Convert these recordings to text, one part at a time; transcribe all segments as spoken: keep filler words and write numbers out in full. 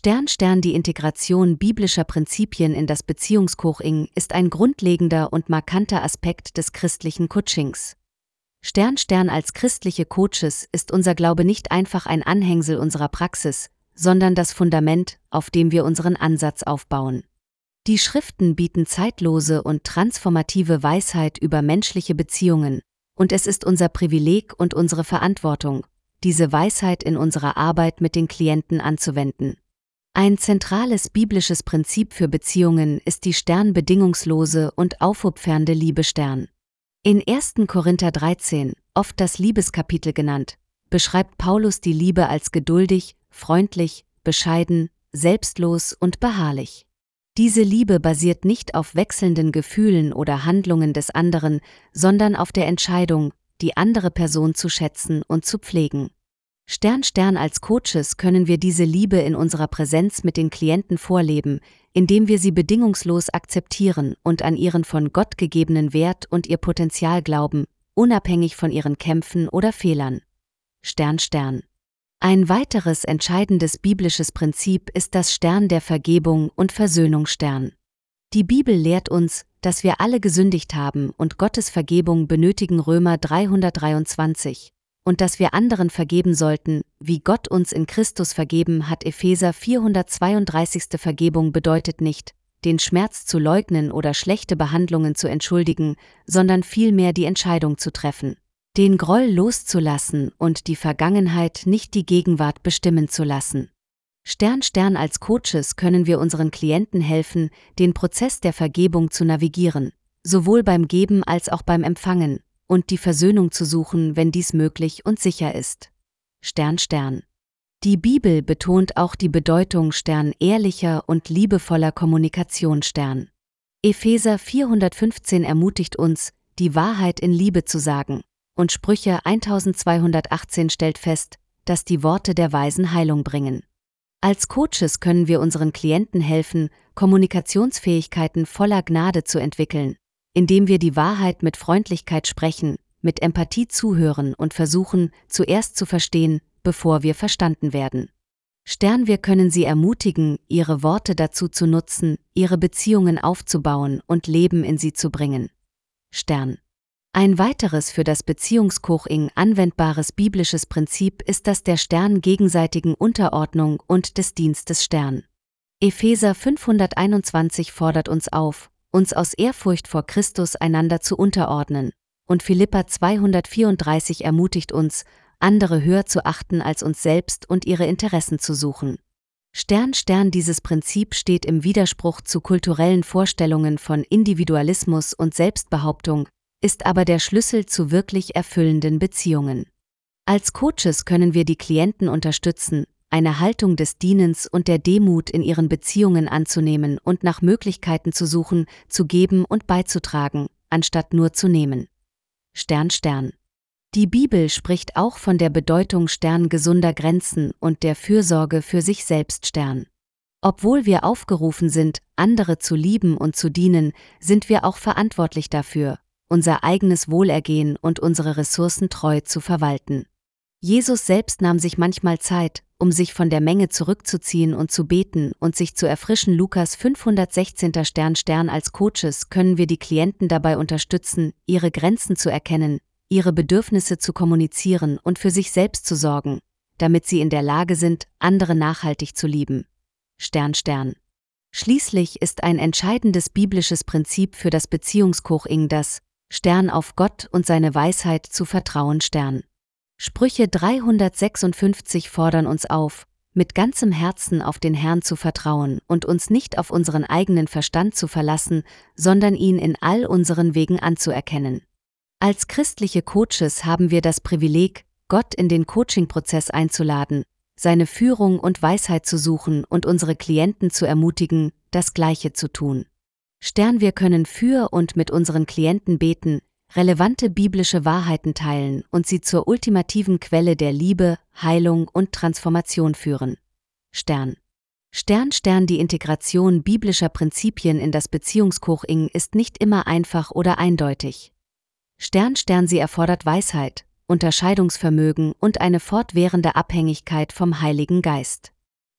Stern Stern Die Integration biblischer Prinzipien in das Beziehungscoaching ist ein grundlegender und markanter Aspekt des christlichen Coachings. Stern Stern Als christliche Coaches ist unser Glaube nicht einfach ein Anhängsel unserer Praxis, sondern das Fundament, auf dem wir unseren Ansatz aufbauen. Die Schriften bieten zeitlose und transformative Weisheit über menschliche Beziehungen, und es ist unser Privileg und unsere Verantwortung, diese Weisheit in unserer Arbeit mit den Klienten anzuwenden. Ein zentrales biblisches Prinzip für Beziehungen ist die sternbedingungslose und aufopfernde Liebe Stern. In ersten Korinther dreizehn, oft das Liebeskapitel genannt, beschreibt Paulus die Liebe als geduldig, freundlich, bescheiden, selbstlos und beharrlich. Diese Liebe basiert nicht auf wechselnden Gefühlen oder Handlungen des anderen, sondern auf der Entscheidung, die andere Person zu schätzen und zu pflegen. Stern Stern Als Coaches können wir diese Liebe in unserer Präsenz mit den Klienten vorleben, indem wir sie bedingungslos akzeptieren und an ihren von Gott gegebenen Wert und ihr Potenzial glauben, unabhängig von ihren Kämpfen oder Fehlern. Stern Stern Ein weiteres entscheidendes biblisches Prinzip ist das Stern der Vergebung und Versöhnung Stern. Die Bibel lehrt uns, dass wir alle gesündigt haben und Gottes Vergebung benötigen Römer dreihundertdreiundzwanzig, und dass wir anderen vergeben sollten, wie Gott uns in Christus vergeben hat. Epheser vierhundertzweiunddreißig Vergebung bedeutet nicht, den Schmerz zu leugnen oder schlechte Behandlungen zu entschuldigen, sondern vielmehr die Entscheidung zu treffen, den Groll loszulassen und die Vergangenheit nicht die Gegenwart bestimmen zu lassen. Stern Stern Als Coaches können wir unseren Klienten helfen, den Prozess der Vergebung zu navigieren, sowohl beim Geben als auch beim Empfangen, und die Versöhnung zu suchen, wenn dies möglich und sicher ist. Stern Stern Die Bibel betont auch die Bedeutung Stern ehrlicher und liebevoller Kommunikation Stern. Epheser vierhundertfünfzehn ermutigt uns, die Wahrheit in Liebe zu sagen, und Sprüche eintausendzweihundertachtzehn stellt fest, dass die Worte der Weisen Heilung bringen. Als Coaches können wir unseren Klienten helfen, Kommunikationsfähigkeiten voller Gnade zu entwickeln, indem wir die Wahrheit mit Freundlichkeit sprechen, mit Empathie zuhören und versuchen, zuerst zu verstehen, bevor wir verstanden werden. Stern Wir können Sie ermutigen, Ihre Worte dazu zu nutzen, Ihre Beziehungen aufzubauen und Leben in sie zu bringen. Stern Ein weiteres für das Beziehungscoaching anwendbares biblisches Prinzip ist das der Stern gegenseitigen Unterordnung und des Dienstes Stern. Epheser fünfhunderteinundzwanzig fordert uns auf, uns aus Ehrfurcht vor Christus einander zu unterordnen, und Philipper zweihundertvierunddreißig ermutigt uns, andere höher zu achten als uns selbst und ihre Interessen zu suchen. Stern Stern Dieses Prinzip steht im Widerspruch zu kulturellen Vorstellungen von Individualismus und Selbstbehauptung, ist aber der Schlüssel zu wirklich erfüllenden Beziehungen. Als Coaches können wir die Klienten unterstützen, eine Haltung des Dienens und der Demut in ihren Beziehungen anzunehmen und nach Möglichkeiten zu suchen, zu geben und beizutragen, anstatt nur zu nehmen. Stern Stern Die Bibel spricht auch von der Bedeutung Stern gesunder Grenzen und der Fürsorge für sich selbst Stern. Obwohl wir aufgerufen sind, andere zu lieben und zu dienen, sind wir auch verantwortlich dafür, unser eigenes Wohlergehen und unsere Ressourcen treu zu verwalten. Jesus selbst nahm sich manchmal Zeit, um sich von der Menge zurückzuziehen und zu beten und sich zu erfrischen. Lukas fünfhundertsechzehn Stern Stern Als Coaches können wir die Klienten dabei unterstützen, ihre Grenzen zu erkennen, ihre Bedürfnisse zu kommunizieren und für sich selbst zu sorgen, damit sie in der Lage sind, andere nachhaltig zu lieben. Stern Stern Schließlich ist ein entscheidendes biblisches Prinzip für das Beziehungscoaching das Stern auf Gott und seine Weisheit zu vertrauen Stern. Sprüche dreihundertsechsundfünfzig fordern uns auf, mit ganzem Herzen auf den Herrn zu vertrauen und uns nicht auf unseren eigenen Verstand zu verlassen, sondern ihn in all unseren Wegen anzuerkennen. Als christliche Coaches haben wir das Privileg, Gott in den Coaching-Prozess einzuladen, seine Führung und Weisheit zu suchen und unsere Klienten zu ermutigen, das Gleiche zu tun. Stern Wir können für und mit unseren Klienten beten, relevante biblische Wahrheiten teilen und sie zur ultimativen Quelle der Liebe, Heilung und Transformation führen. Stern Stern Stern Die Integration biblischer Prinzipien in das Beziehungscoaching ist nicht immer einfach oder eindeutig. Stern Stern Sie erfordert Weisheit, Unterscheidungsvermögen und eine fortwährende Abhängigkeit vom Heiligen Geist.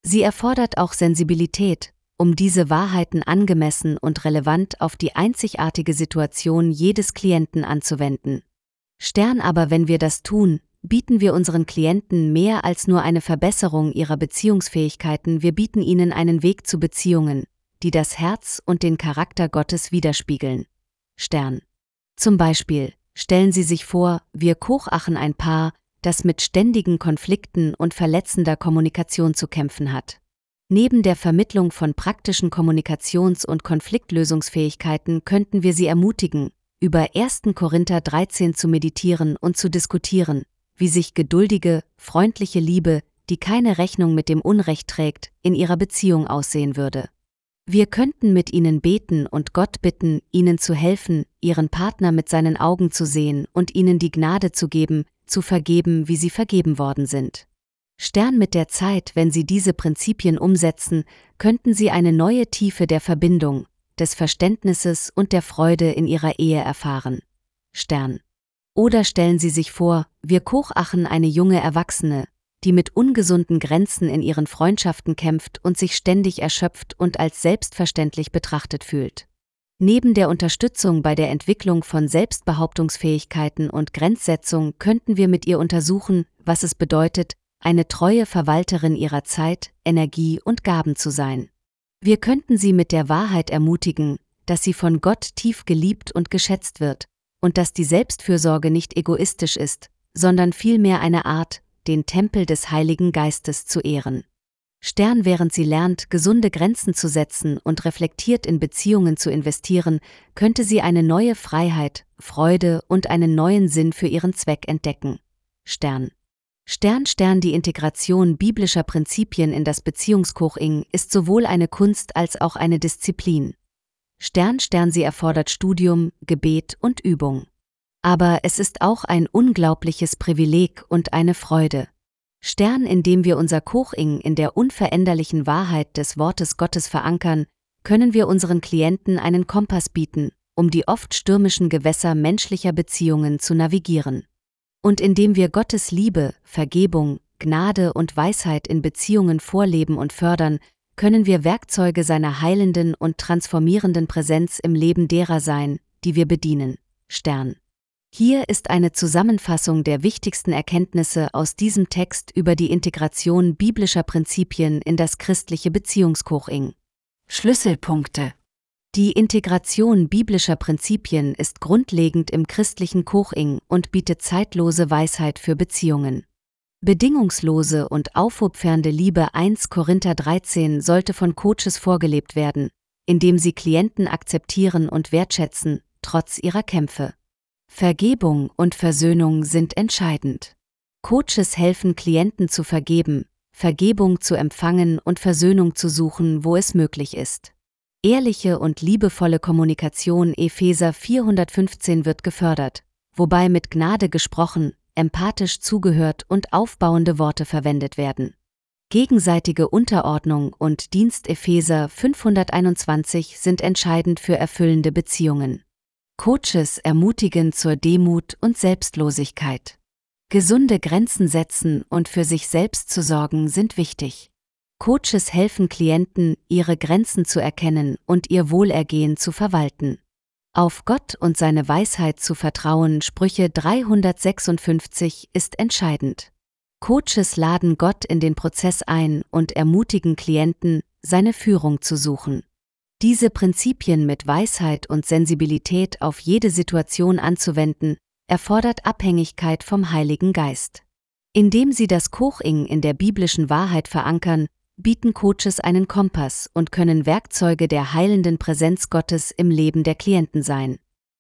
Sie erfordert auch Sensibilität, um diese Wahrheiten angemessen und relevant auf die einzigartige Situation jedes Klienten anzuwenden. Stern aber, wenn wir das tun, bieten wir unseren Klienten mehr als nur eine Verbesserung ihrer Beziehungsfähigkeiten, wir bieten ihnen einen Weg zu Beziehungen, die das Herz und den Charakter Gottes widerspiegeln. Stern. Zum Beispiel, stellen Sie sich vor, wir kochachen ein Paar, das mit ständigen Konflikten und verletzender Kommunikation zu kämpfen hat. Neben der Vermittlung von praktischen Kommunikations- und Konfliktlösungsfähigkeiten könnten wir sie ermutigen, über ersten Korinther dreizehn zu meditieren und zu diskutieren, wie sich geduldige, freundliche Liebe, die keine Rechnung mit dem Unrecht trägt, in ihrer Beziehung aussehen würde. Wir könnten mit ihnen beten und Gott bitten, ihnen zu helfen, ihren Partner mit seinen Augen zu sehen und ihnen die Gnade zu geben, zu vergeben, wie sie vergeben worden sind. Stern, mit der Zeit, wenn Sie diese Prinzipien umsetzen, könnten Sie eine neue Tiefe der Verbindung, des Verständnisses und der Freude in Ihrer Ehe erfahren. Stern. Oder stellen Sie sich vor, wir kochachen eine junge Erwachsene, die mit ungesunden Grenzen in ihren Freundschaften kämpft und sich ständig erschöpft und als selbstverständlich betrachtet fühlt. Neben der Unterstützung bei der Entwicklung von Selbstbehauptungsfähigkeiten und Grenzsetzung könnten wir mit ihr untersuchen, was es bedeutet, eine treue Verwalterin ihrer Zeit, Energie und Gaben zu sein. Wir könnten sie mit der Wahrheit ermutigen, dass sie von Gott tief geliebt und geschätzt wird und dass die Selbstfürsorge nicht egoistisch ist, sondern vielmehr eine Art, den Tempel des Heiligen Geistes zu ehren. Stern, während sie lernt, gesunde Grenzen zu setzen und reflektiert in Beziehungen zu investieren, könnte sie eine neue Freiheit, Freude und einen neuen Sinn für ihren Zweck entdecken. Stern. Stern Stern Die Integration biblischer Prinzipien in das Beziehungscoaching ist sowohl eine Kunst als auch eine Disziplin. Stern Stern Sie erfordert Studium, Gebet und Übung. Aber es ist auch ein unglaubliches Privileg und eine Freude. Stern, indem wir unser Coaching in der unveränderlichen Wahrheit des Wortes Gottes verankern, können wir unseren Klienten einen Kompass bieten, um die oft stürmischen Gewässer menschlicher Beziehungen zu navigieren. Und indem wir Gottes Liebe, Vergebung, Gnade und Weisheit in Beziehungen vorleben und fördern, können wir Werkzeuge seiner heilenden und transformierenden Präsenz im Leben derer sein, die wir bedienen. Stern. Hier ist eine Zusammenfassung der wichtigsten Erkenntnisse aus diesem Text über die Integration biblischer Prinzipien in das christliche Beziehungscoaching. Schlüsselpunkte. Die Integration biblischer Prinzipien ist grundlegend im christlichen Coaching und bietet zeitlose Weisheit für Beziehungen. Bedingungslose und aufopfernde Liebe erster Korinther dreizehn sollte von Coaches vorgelebt werden, indem sie Klienten akzeptieren und wertschätzen, trotz ihrer Kämpfe. Vergebung und Versöhnung sind entscheidend. Coaches helfen Klienten zu vergeben, Vergebung zu empfangen und Versöhnung zu suchen, wo es möglich ist. Ehrliche und liebevolle Kommunikation Epheser vierhundertfünfzehn wird gefördert, wobei mit Gnade gesprochen, empathisch zugehört und aufbauende Worte verwendet werden. Gegenseitige Unterordnung und Dienst Epheser fünfhunderteinundzwanzig sind entscheidend für erfüllende Beziehungen. Coaches ermutigen zur Demut und Selbstlosigkeit. Gesunde Grenzen setzen und für sich selbst zu sorgen sind wichtig. Coaches helfen Klienten, ihre Grenzen zu erkennen und ihr Wohlergehen zu verwalten. Auf Gott und seine Weisheit zu vertrauen, Sprüche dreihundertsechsundfünfzig, ist entscheidend. Coaches laden Gott in den Prozess ein und ermutigen Klienten, seine Führung zu suchen. Diese Prinzipien mit Weisheit und Sensibilität auf jede Situation anzuwenden, erfordert Abhängigkeit vom Heiligen Geist. Indem sie das Coaching in der biblischen Wahrheit verankern, bieten Coaches einen Kompass und können Werkzeuge der heilenden Präsenz Gottes im Leben der Klienten sein.